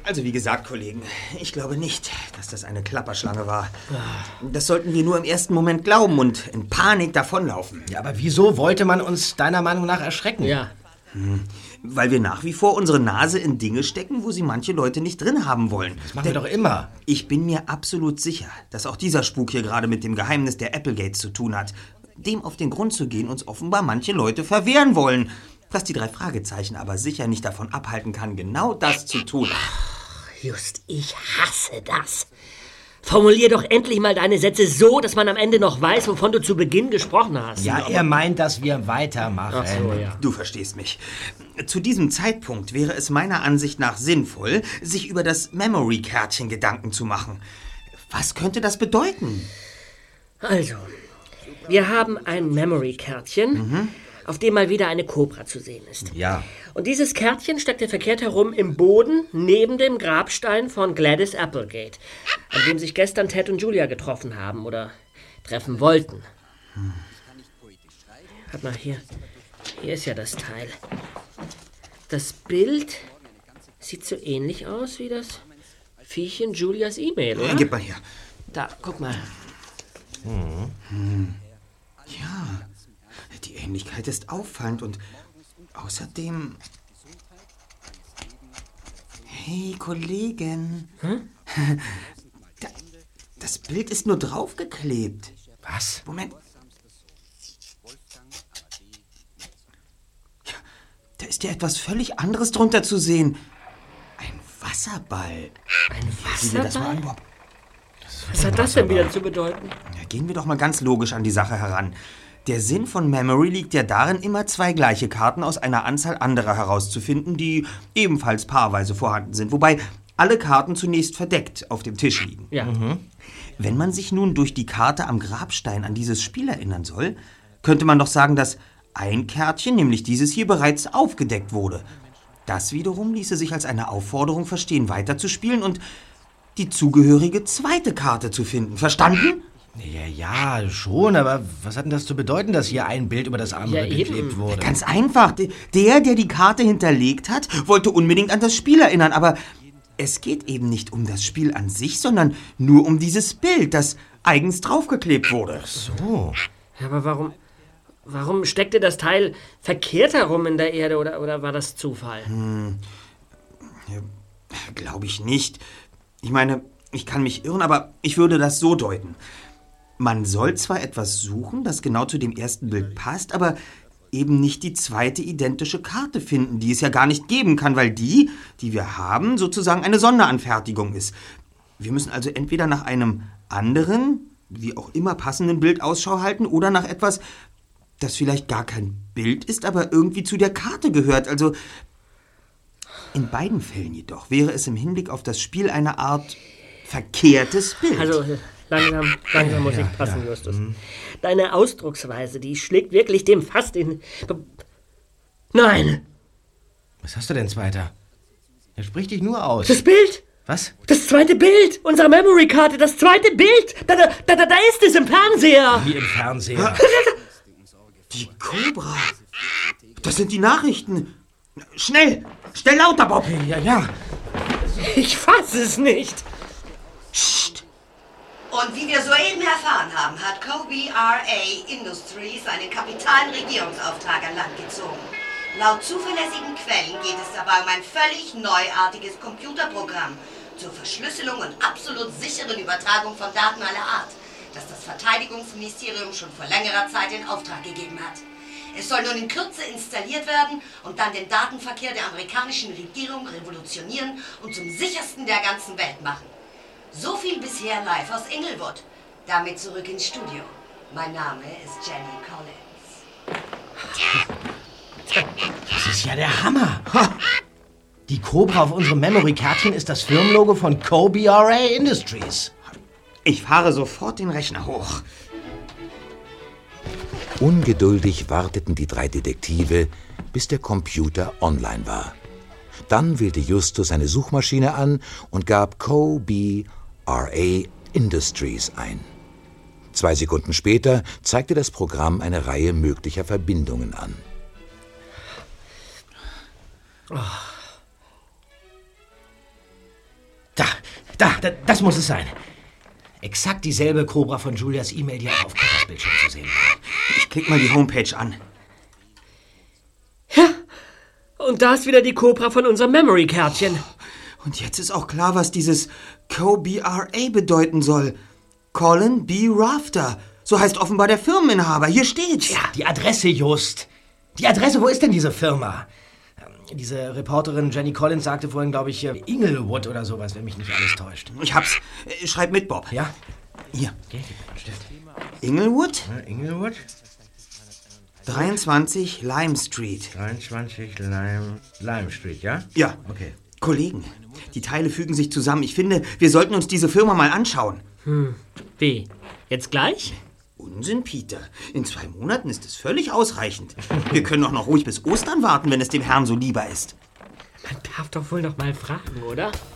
Also wie gesagt, Kollegen, ich glaube nicht, dass das eine Klapperschlange war. Das sollten wir nur im ersten Moment glauben und in Panik davonlaufen. Ja, aber wieso wollte man uns deiner Meinung nach erschrecken? Ja. Weil wir nach wie vor unsere Nase in Dinge stecken, wo sie manche Leute nicht drin haben wollen. Das machen wir doch immer. Ich bin mir absolut sicher, dass auch dieser Spuk hier gerade mit dem Geheimnis der Applegates zu tun hat. Dem auf den Grund zu gehen, uns offenbar manche Leute verwehren wollen. Was die 3 Fragezeichen aber sicher nicht davon abhalten kann, genau das zu tun. Just, ich hasse das. Formulier doch endlich mal deine Sätze so, dass man am Ende noch weiß, wovon du zu Beginn gesprochen hast. Ja, er meint, dass wir weitermachen. Ach so, ja. Du verstehst mich. Zu diesem Zeitpunkt wäre es meiner Ansicht nach sinnvoll, sich über das Memory-Kärtchen Gedanken zu machen. Was könnte das bedeuten? Also, wir haben ein Memory-Kärtchen, auf dem mal wieder eine Kobra zu sehen ist. Ja. Und dieses Kärtchen steckte verkehrt herum im Boden neben dem Grabstein von Gladys Applegate, an dem sich gestern Ted und Julia getroffen haben oder treffen wollten. Warte mal, hier ist ja das Teil. Das Bild sieht so ähnlich aus wie das Viech in Julias E-Mail, oder? Gib mal her. Da, guck mal. Ja, die Ähnlichkeit ist auffallend und außerdem... Hey, Kollegen. Das Bild ist nur draufgeklebt. Was? Moment. Ja, da ist ja etwas völlig anderes drunter zu sehen. Ein Wasserball. Ein Sieh dir das mal an, Wasserball? Bob. Was hat das denn wieder zu bedeuten? Ja, gehen wir doch mal ganz logisch an die Sache heran. Der Sinn von Memory liegt ja darin, immer 2 gleiche Karten aus einer Anzahl anderer herauszufinden, die ebenfalls paarweise vorhanden sind, wobei alle Karten zunächst verdeckt auf dem Tisch liegen. Ja. Wenn man sich nun durch die Karte am Grabstein an dieses Spiel erinnern soll, könnte man doch sagen, dass ein Kärtchen, nämlich dieses hier, bereits aufgedeckt wurde. Das wiederum ließe sich als eine Aufforderung verstehen, weiterzuspielen und die zugehörige zweite Karte zu finden. Verstanden? Ja, schon, aber was hat denn das zu bedeuten, dass hier ein Bild über das andere Ja, geklebt eben. wurde? Ganz einfach. Der die Karte hinterlegt hat, wollte unbedingt an das Spiel erinnern, aber es geht eben nicht um das Spiel an sich, sondern nur um dieses Bild, das eigens draufgeklebt wurde. So. Ja, aber warum steckte das Teil verkehrt herum in der Erde oder war das Zufall? Glaube ich nicht. Ich meine, ich kann mich irren, aber ich würde das so deuten. Man soll zwar etwas suchen, das genau zu dem ersten Bild passt, aber eben nicht die zweite identische Karte finden, die es ja gar nicht geben kann, weil die wir haben, sozusagen eine Sonderanfertigung ist. Wir müssen also entweder nach einem anderen, wie auch immer passenden Bild Ausschau halten oder nach etwas, das vielleicht gar kein Bild ist, aber irgendwie zu der Karte gehört. Also in beiden Fällen jedoch wäre es im Hinblick auf das Spiel eine Art verkehrtes Bild. Also langsam muss ich passen, Justus. Deine Ausdrucksweise, die schlägt wirklich dem fast in... Nein! Was hast du denn, Zweiter? Er spricht dich nur aus. Das Bild! Was? Das zweite Bild! Unsere Memory-Karte, das zweite Bild! Da ist es im Fernseher! Wie im Fernseher. Die Kobra. Das sind die Nachrichten. Schnell! Schnell lauter, Bob! Ja. Ich fasse es nicht! Psst! Und wie wir soeben erfahren haben, hat KBRA Industries einen kapitalen Regierungsauftrag an Land gezogen. Laut zuverlässigen Quellen geht es dabei um ein völlig neuartiges Computerprogramm zur Verschlüsselung und absolut sicheren Übertragung von Daten aller Art, das das Verteidigungsministerium schon vor längerer Zeit in Auftrag gegeben hat. Es soll nun in Kürze installiert werden und dann den Datenverkehr der amerikanischen Regierung revolutionieren und zum sichersten der ganzen Welt machen. So viel bisher live aus Inglewood. Damit zurück ins Studio. Mein Name ist Jenny Collins. Das ist ja der Hammer. Die Kobra auf unserem Memory-Kärtchen ist das Firmenlogo von KBRA Industries. Ich fahre sofort den Rechner hoch. Ungeduldig warteten die 3 Detektive, bis der Computer online war. Dann wählte Justus eine Suchmaschine an und gab KBRA Industries ein. 2 Sekunden später zeigte das Programm eine Reihe möglicher Verbindungen an. Das muss es sein. Exakt dieselbe Cobra von Julias E-Mail, die auch auf Katas Bildschirm zu sehen war. Ich klick mal die Homepage an. Ja, und da ist wieder die Cobra von unserem Memory-Kärtchen. Und jetzt ist auch klar, was dieses CoBRA bedeuten soll. Colin B. Rafter. So heißt offenbar der Firmeninhaber. Hier steht's. Ja, die Adresse, Just. Die Adresse, wo ist denn diese Firma? Diese Reporterin Jenny Collins sagte vorhin, glaube ich, Inglewood oder sowas, wenn mich nicht alles täuscht. Ich hab's. Schreib mit, Bob. Ja? Hier. Okay, gib mir einen Stift. Inglewood? Inglewood? 23 Lime Street. 23 Lime Street, ja? Ja. Okay. Kollegen, die Teile fügen sich zusammen. Ich finde, wir sollten uns diese Firma mal anschauen. Wie? Jetzt gleich? Unsinn, Peter. In 2 Monaten ist es völlig ausreichend. Wir können doch noch ruhig bis Ostern warten, wenn es dem Herrn so lieber ist. Man darf doch wohl noch mal fragen, oder?